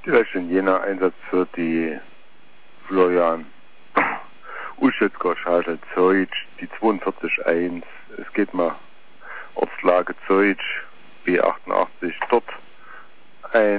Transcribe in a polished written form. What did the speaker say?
Vielleicht in jener Einsatz für die Florian Uschützgorschadel Zeutsch, die 42.1. Es geht mal Ortslage Zeutsch, B88, dort ein